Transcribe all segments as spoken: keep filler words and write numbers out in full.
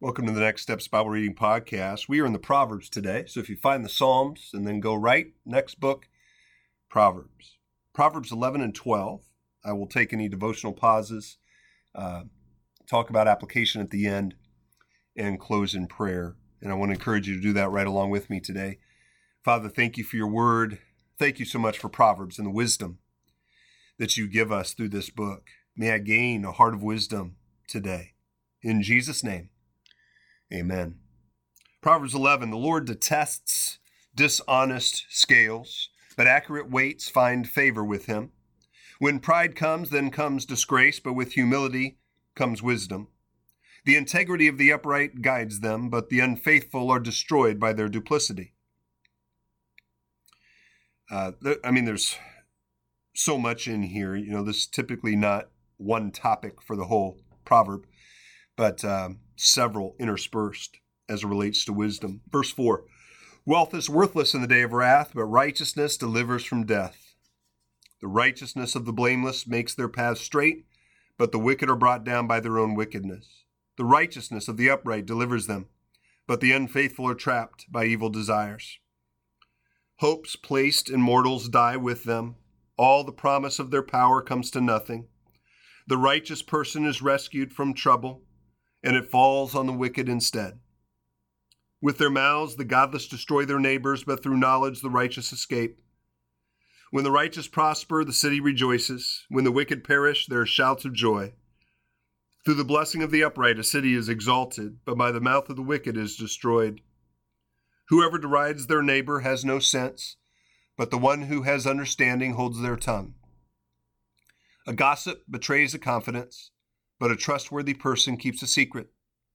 Welcome to the Next Steps Bible Reading Podcast. We are in the Proverbs today, so if you find the Psalms and then go right, next book, Proverbs. Proverbs eleven and twelve. I will take any devotional pauses, uh, talk about application at the end, and close in prayer. And I want to encourage you to do that right along with me today. Father, thank you for your word. Thank you so much for Proverbs and the wisdom that you give us through this book. May I gain a heart of wisdom today. In Jesus' name. Amen. Proverbs eleven, the Lord detests dishonest scales, but accurate weights find favor with him. When pride comes, then comes disgrace, but with humility comes wisdom. The integrity of the upright guides them, but the unfaithful are destroyed by their duplicity. Uh, I mean, there's so much in here. You know, this is typically not one topic for the whole proverb, but um, several interspersed as it relates to wisdom. Verse four, wealth is worthless in the day of wrath, but righteousness delivers from death. The righteousness of the blameless makes their paths straight, but the wicked are brought down by their own wickedness. The righteousness of the upright delivers them, but the unfaithful are trapped by evil desires. Hopes placed in mortals die with them. All the promise of their power comes to nothing. The righteous person is rescued from trouble, and it falls on the wicked instead. With their mouths, the godless destroy their neighbors, but through knowledge, the righteous escape. When the righteous prosper, the city rejoices. When the wicked perish, there are shouts of joy. Through the blessing of the upright, a city is exalted, but by the mouth of the wicked is destroyed. Whoever derides their neighbor has no sense, but the one who has understanding holds their tongue. A gossip betrays a confidence, but a trustworthy person keeps a secret.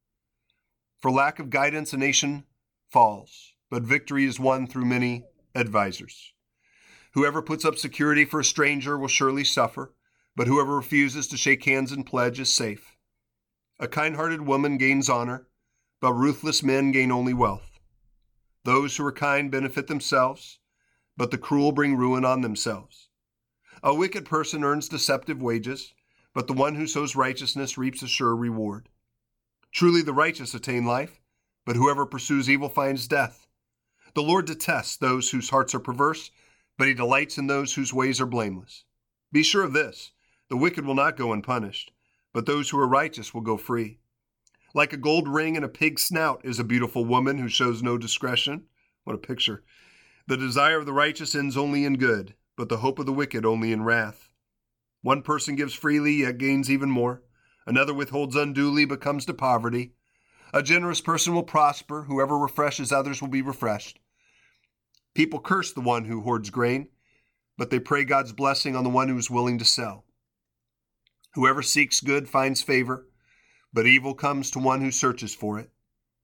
For lack of guidance, a nation falls, but victory is won through many advisors. Whoever puts up security for a stranger will surely suffer, but whoever refuses to shake hands and pledge is safe. A kind-hearted woman gains honor, but ruthless men gain only wealth. Those who are kind benefit themselves, but the cruel bring ruin on themselves. A wicked person earns deceptive wages, but the one who sows righteousness reaps a sure reward. Truly the righteous attain life, but whoever pursues evil finds death. The Lord detests those whose hearts are perverse, but he delights in those whose ways are blameless. Be sure of this, the wicked will not go unpunished, but those who are righteous will go free. Like a gold ring in a pig's snout is a beautiful woman who shows no discretion. What a picture. The desire of the righteous ends only in good, but the hope of the wicked only in wrath. One person gives freely, yet gains even more. Another withholds unduly, but comes to poverty. A generous person will prosper. Whoever refreshes others will be refreshed. People curse the one who hoards grain, but they pray God's blessing on the one who is willing to sell. Whoever seeks good finds favor, but evil comes to one who searches for it.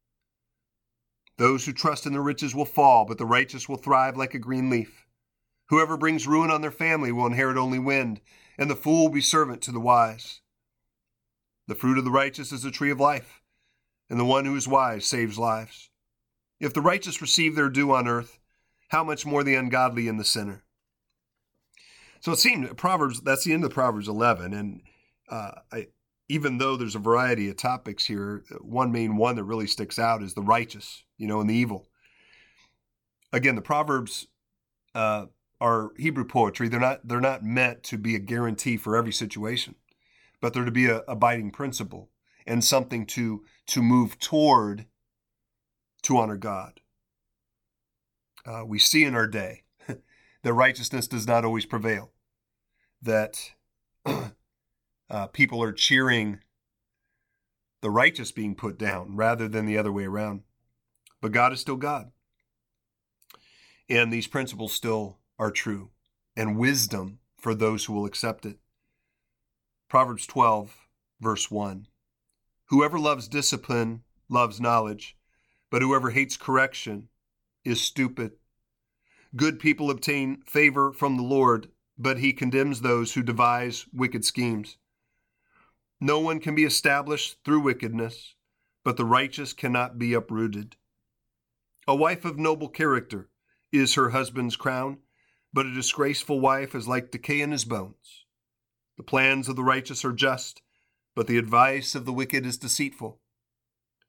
Those who trust in the riches will fall, but the righteous will thrive like a green leaf. Whoever brings ruin on their family will inherit only wind, and the fool will be servant to the wise. The fruit of the righteous is a tree of life, and the one who is wise saves lives. If the righteous receive their due on earth, how much more the ungodly and the sinner? So it seemed Proverbs, that's the end of Proverbs eleven, and uh, I, even though there's a variety of topics here, one main one that really sticks out is the righteous, you know, and the evil. Again, the Proverbs uh, are Hebrew poetry. They're not they're not meant to be a guarantee for every situation, but they're to be a abiding principle and something to to move toward to honor God. Uh, we see in our day that righteousness does not always prevail, that uh, people are cheering the righteous being put down rather than the other way around. But God is still God. And these principles still are true, and wisdom for those who will accept it. Proverbs twelve, verse one. Whoever loves discipline loves knowledge, but whoever hates correction is stupid. Good people obtain favor from the Lord, but he condemns those who devise wicked schemes. No one can be established through wickedness, but the righteous cannot be uprooted. A wife of noble character is her husband's crown, but a disgraceful wife is like decay in his bones. The plans of the righteous are just, but the advice of the wicked is deceitful.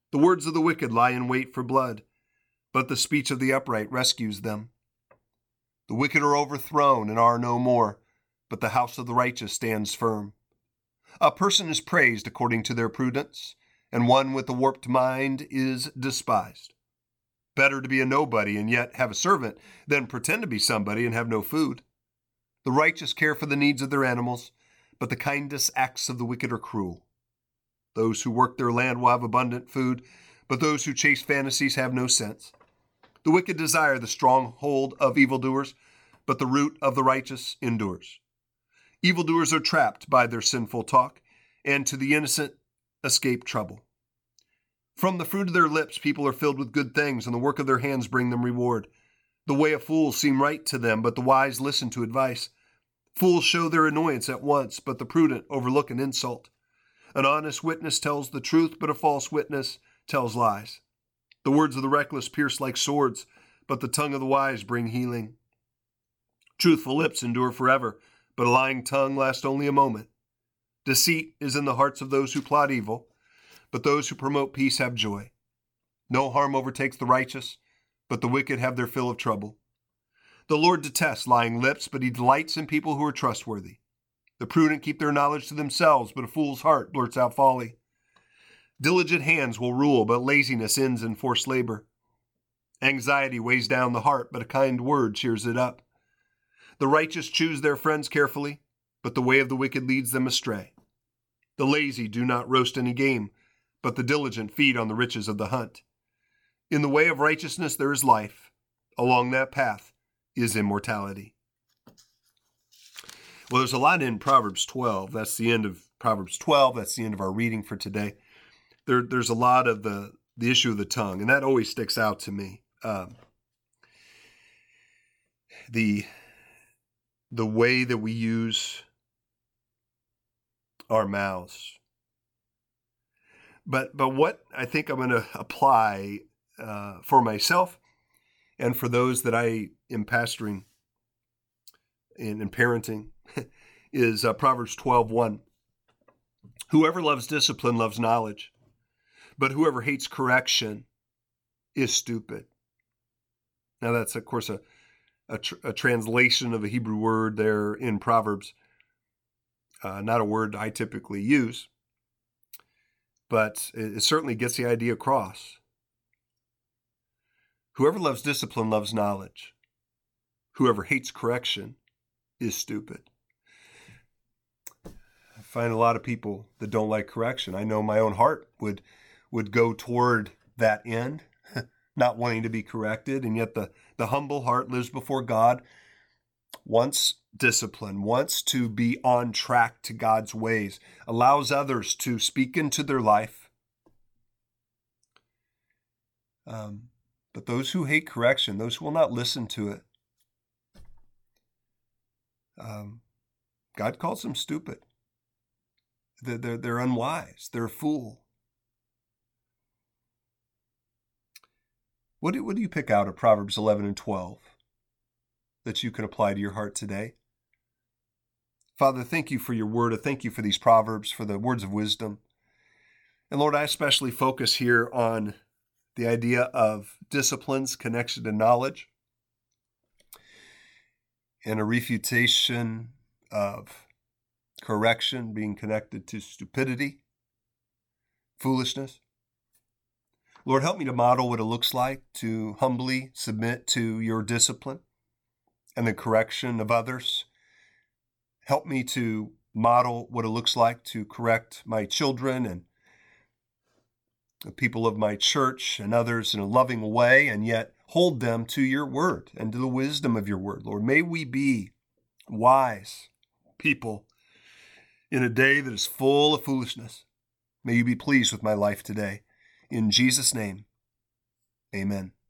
The words of the wicked lie in wait for blood, but the speech of the upright rescues them. The wicked are overthrown and are no more, but the house of the righteous stands firm. A person is praised according to their prudence, and one with a warped mind is despised. Better to be a nobody and yet have a servant than pretend to be somebody and have no food. The righteous care for the needs of their animals, but the kindest acts of the wicked are cruel. Those who work their land will have abundant food, but those who chase fantasies have no sense. The wicked desire the stronghold of evildoers, but the root of the righteous endures. Evildoers are trapped by their sinful talk, and to the innocent escape trouble. From the fruit of their lips people are filled with good things, and the work of their hands bring them reward. The way of fools seem right to them, but the wise listen to advice. Fools show their annoyance at once, but the prudent overlook an insult. An honest witness tells the truth, but a false witness tells lies. The words of the reckless pierce like swords, but the tongue of the wise bring healing. Truthful lips endure forever, but a lying tongue lasts only a moment. Deceit is in the hearts of those who plot evil, but those who promote peace have joy. No harm overtakes the righteous, but the wicked have their fill of trouble. The Lord detests lying lips, but he delights in people who are trustworthy. The prudent keep their knowledge to themselves, but a fool's heart blurts out folly. Diligent hands will rule, but laziness ends in forced labor. Anxiety weighs down the heart, but a kind word cheers it up. The righteous choose their friends carefully, but the way of the wicked leads them astray. The lazy do not roast any game, but the diligent feed on the riches of the hunt. In the way of righteousness there is life. Along that path is immortality. Well, there's a lot in Proverbs twelve. That's the end of Proverbs twelve. That's the end of our reading for today. There, there's a lot of the, the issue of the tongue, and that always sticks out to me. Um, the, the way that we use our mouths. But but what I think I'm going to apply uh, for myself and for those that I am pastoring and, and parenting is uh, Proverbs twelve one. Whoever loves discipline loves knowledge, but whoever hates correction is stupid. Now that's, of course, a, a, tr- a translation of a Hebrew word there in Proverbs. Uh, not a word I typically use, but it, it certainly gets the idea across. Whoever loves discipline loves knowledge. Whoever hates correction is stupid. I find a lot of people that don't like correction. I know my own heart would would go toward that end, not wanting to be corrected, and yet the, the humble heart lives before God, wants discipline, wants to be on track to God's ways, allows others to speak into their life. Um, but those who hate correction, those who will not listen to it, um, God calls them stupid. They're, they're, they're unwise. They're a fool. What do, what do you pick out of Proverbs eleven and twelve that you can apply to your heart today? Father, thank you for your word. I thank you for these Proverbs, for the words of wisdom. And Lord, I especially focus here on the idea of discipline's connection to knowledge and a refutation of correction being connected to stupidity, foolishness. Lord, help me to model what it looks like to humbly submit to your discipline and the correction of others. Help me to model what it looks like to correct my children and the people of my church and others in a loving way, and yet hold them to your word and to the wisdom of your word. Lord, may we be wise people in a day that is full of foolishness. May you be pleased with my life today. In Jesus' name, amen.